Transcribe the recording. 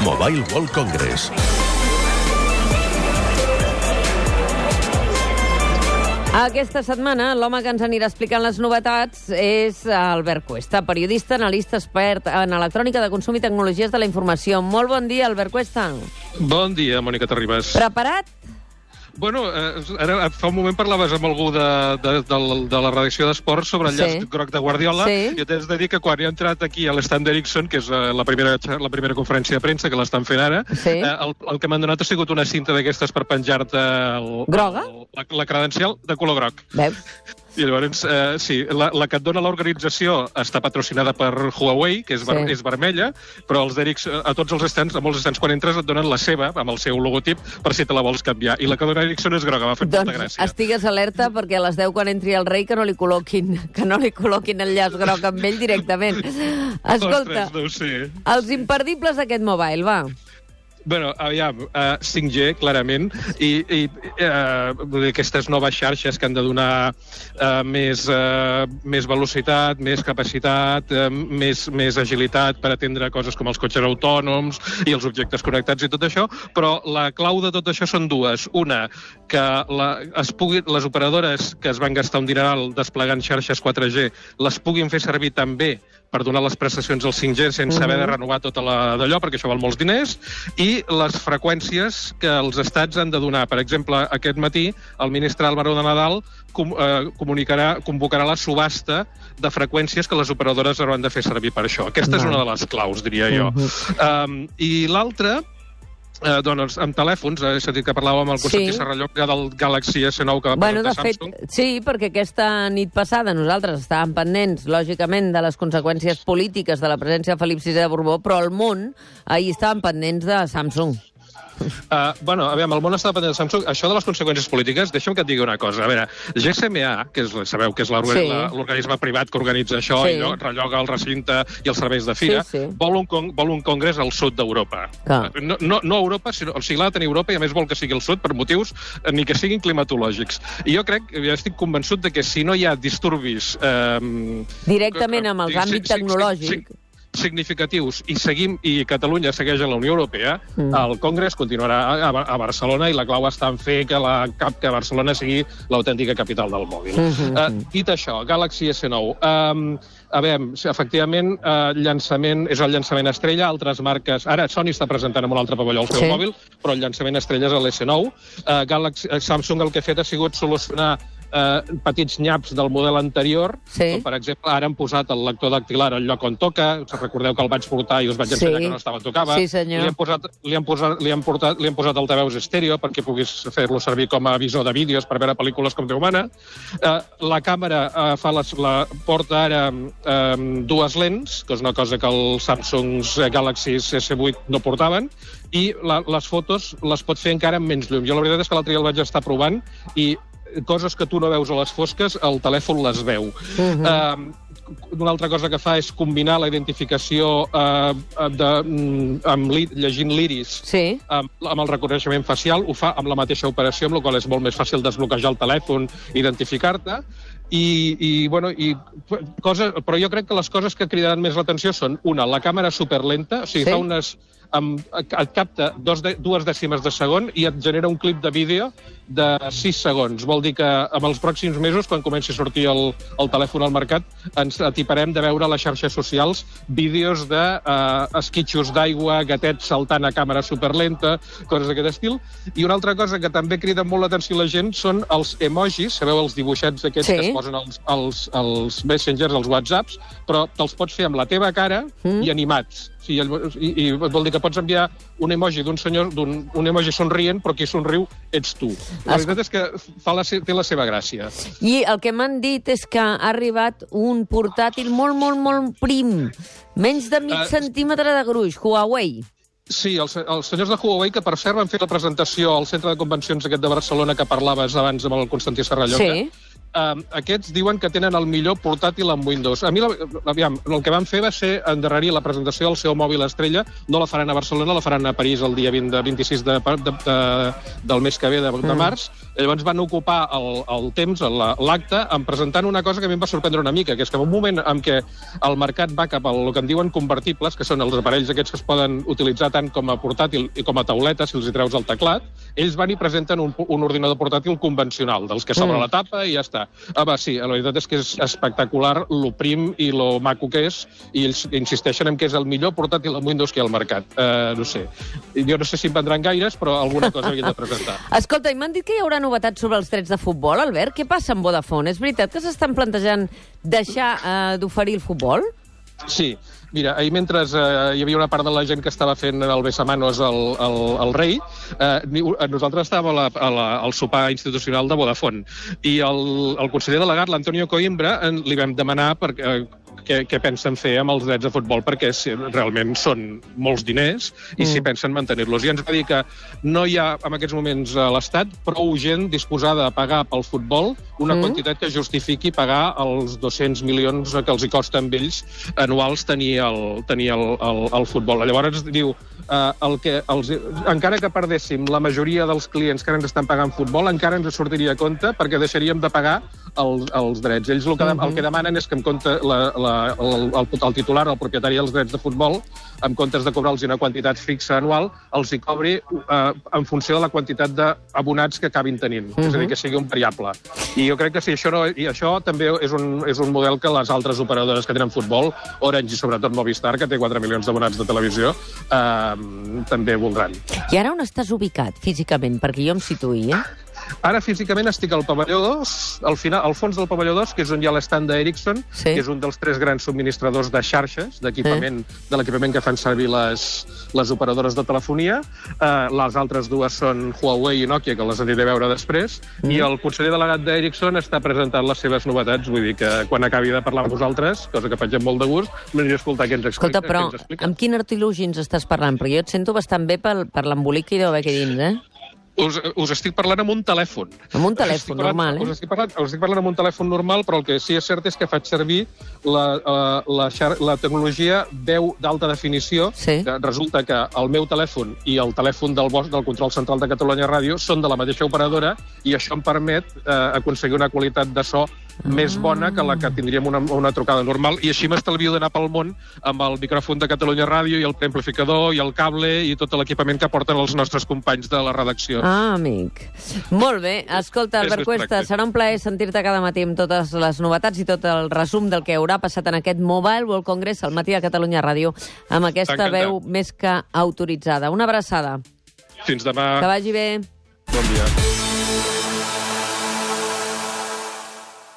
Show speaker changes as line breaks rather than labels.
Mobile World Congress.
Aquesta setmana, l'home que ens anirà explicant les novetats és Albert Cuesta, periodista, analista, expert en electrònica de consum i tecnologies de la informació. Molt bon dia, Albert Cuesta.
Bon dia, Mònica Terribas.
Preparat?
Bueno, ara fa un moment parlaves amb algú de la redacció d'esports sobre el llaç groc de Guardiola, i t'has de dir que quan he entrat aquí a l'Stand Ericsson, que és la primera conferència de premsa que l'estan fent ara, el que m'han donat ha sigut una cinta d'aquestes per penjar-te la credencial de color groc.
Veus?
I llavors, sí, la que et dona l'organització està patrocinada per Huawei, que és vermella, però a tots els stands, a molts stands, quan entres et donen la seva, amb el seu logotip, per si te la vols canviar. I la que dona Ericsson és groga, m'ha fet molta gràcia.
Doncs estigues alerta perquè a les 10 quan entri el rei que no li col·loquin el llaç groc amb ell directament. Escolta, els imperdibles d'aquest mobile, va.
Bueno, aviam, 5G, clarament, i aquestes noves xarxes que han de donar més velocitat, més capacitat, més agilitat per atendre coses com els cotxes autònoms i els objectes connectats i tot això, però la clau de tot això són dues. Una, que les operadores que es van gastar un dineral desplegant xarxes 4G les puguin fer servir també per donar les prestacions al 5G sense haver de renovar tota d'allò, perquè això val molts diners, i les freqüències que els estats han de donar. Per exemple, aquest matí el ministre Álvaro de Nadal convocarà la subhasta de freqüències que les operadores hauran de fer servir per això. Aquesta és una de les claus, diria jo. I l'altra, doncs, amb telèfons, he sentit que parlàvem amb el Constantí Serralló del Galaxy S9 que va presentar Samsung.
Sí, perquè aquesta nit passada nosaltres estàvem pendents, lògicament, de les conseqüències polítiques de la presència de Felip VI de Borbó, però el món ahir estàvem pendents de Samsung.
Bueno, aviam, el món està pendent de Samsung. Això de les conseqüències polítiques, deixa'm que et digui una cosa. A veure, GSMA, que sabeu que és l'organisme privat que organitza això i relloga el recinte i els serveis de fira, vol un congrés al sud d'Europa. No Europa, sinó, o sigui, l'ha de tenir Europa i a més vol que sigui al sud per motius ni que siguin climatològics. I jo crec, ja estic convençut de que si no hi ha disturbis
directament amb el canvi tecnològic
significatius i Catalunya segueix a la Unió Europea, el Congrés continuarà a Barcelona i la clau està en fer que Barcelona sigui l'autèntica capital del mòbil. Dit això, Galaxy S9. A veure, efectivament, és el llançament estrella, altres marques... Ara Sony està presentant en un altre pavelló el seu mòbil, però el llançament estrella és l'S9. Samsung el que ha fet ha sigut solucionar petits nyaps del model anterior, com per exemple ara han posat el lector dactilar al lloc on toca, recordeu que el vaig portar i us vaig ensenyar que no tocava, li han posat altaveus estèreo perquè puguis fer-lo servir com a visor de vídeos per veure pel·lícules com Déu mana. La càmera porta ara dues lents, que és una cosa que els Samsung Galaxy S8 no portaven, i les fotos les pots fer encara amb menys llum. Jo la veritat és que l'altre dia el vaig estar provant i coses que tu no veus a les fosques, el telèfon les veu. Una altra cosa que fa és combinar la identificació llegint l'iris amb el reconeixement facial. Ho fa amb la mateixa operació, amb la qual és molt més fàcil desbloquejar el telèfon i identificar-te. Però jo crec que les coses que cridaran més l'atenció són, una, la càmera superlenta, o sigui, et capta 2 dècimes de segon i et genera un clip de vídeo de 6 segons. Vol dir que en els pròxims mesos, quan comenci a sortir el telèfon al mercat, ens atiparem de veure a les xarxes socials vídeos d'esquitxos d'aigua, gatets saltant a càmera superlenta, coses d'aquest estil. I una altra cosa que també crida molt l'atenció a la gent són els emojis, sabeu, els dibuixets aquests que es posen als messengers, als whatsapps, però te'ls pots fer amb la teva cara i animats. I vol dir que pots enviar un emoji d'un senyor, un emoji somrient, però qui somriu ets tu. La veritat és que té la seva gràcia.
I el que m'han dit és que ha arribat un portàtil molt, molt, molt prim. Menys de mig centímetre de gruix, Huawei.
Sí, els senyors de Huawei, que per cert van fer la presentació al centre de convencions aquest de Barcelona que parlaves abans amb el Constantí Serrallonga, Aquests diuen que tenen el millor portàtil amb Windows. A mi, aviam, el que van fer va ser endarrerir la presentació del seu mòbil estrella. No la faran a Barcelona, la faran a París el dia 26 del mes que ve, de març. Llavors van ocupar el temps, l'acte, en presentant una cosa que a mi em va sorprendre una mica, que és que en un moment en què el mercat va cap al que en diuen convertibles, que són els aparells aquests que es poden utilitzar tant com a portàtil i com a tauleta, si els hi treus el teclat, ells van i presenten un ordinador portàtil convencional, dels que s'obre la tapa i ja està. Sí, la veritat és que és espectacular lo prim i lo maco que és, i ells insisteixen en que és el millor portàtil amb Windows que hi ha al mercat. No sé. Jo no sé si en vendran gaires, però alguna cosa havien de presentar.
Escolta, i m'han dit que hi haurà novetats sobre els drets de futbol, Albert? Què passa amb Vodafone? És veritat que s'estan plantejant deixar d'oferir el futbol?
Sí. Mira, ahir mentre hi havia una part de la gent que estava fent el besamanos al rei, nosaltres estàvem al sopar institucional de Vodafone i el conseller delegat, l'Antonio Coimbra, li vam demanar què pensen fer amb els drets de futbol, perquè realment són molts diners i si pensen mantenir-los. I ens va dir que no hi ha en aquests moments a l'Estat prou gent disposada a pagar pel futbol una quantitat que justifiqui pagar els 200 milions que els hi costa amb ells anuals tenir el futbol. Llavors diu, encara que perdéssim la majoria dels clients que ara ens estan pagant futbol, encara ens sortiria a compte perquè deixaríem de pagar els drets. Ells el que demanen és que en compte el titular, el propietari dels drets de futbol, en comptes de cobrar-los una quantitat fixa anual, els hi cobri en funció de la quantitat d'abonats que acabin tenint. És a dir, que sigui un variable. I jo crec que sí, això també és un model que les altres operadores que tenen futbol, Orange i sobretot Movistar, que té 4 milions d'abonats de televisió, també voldran.
I ara on estàs ubicat físicament? Perquè jo em situï,
Ara físicament estic al pavelló 2, al fons del pavelló 2, que és on hi ha l'estand d'Ericsson, que és un dels 3 grans subministradors de xarxes, d'equipament, de l'equipament que fan servir les operadores de telefonia. Les altres dues són Huawei i Nokia, que les aniré a veure després, i el conseller delegat d'Ericsson està presentant les seves novetats. Vull dir que quan acabi de parlar amb vosaltres, cosa que faig amb molt de gust, m'aniré a escoltar què ens explica.
Escolta, però amb quin artilugi ens estàs parlant? Perquè jo et sento bastant bé per l'embolic que hi deu haver aquí dins,
Us estic parlant amb un telèfon.
Amb un telèfon normal,
Us estic parlant amb un telèfon normal, però el que sí és cert és que faig servir la tecnologia veu d'alta definició. Resulta que el meu telèfon i el telèfon del Control Central de Catalunya Ràdio són de la mateixa operadora i això em permet aconseguir una qualitat de so més bona que la que tindríem una trucada normal, i així m'estalvio d'anar pel món amb el micròfon de Catalunya Ràdio i el preamplificador i el cable i tot l'equipament que porten els nostres companys de la redacció.
Amic. Molt bé. Escolta, Albert Cuesta, serà un plaer sentir-te cada matí amb totes les novetats i tot el resum del que haurà passat en aquest Mobile World Congress al matí de Catalunya Ràdio amb aquesta veu més que autoritzada. Una abraçada.
Fins demà.
Que vagi bé.
Bon dia.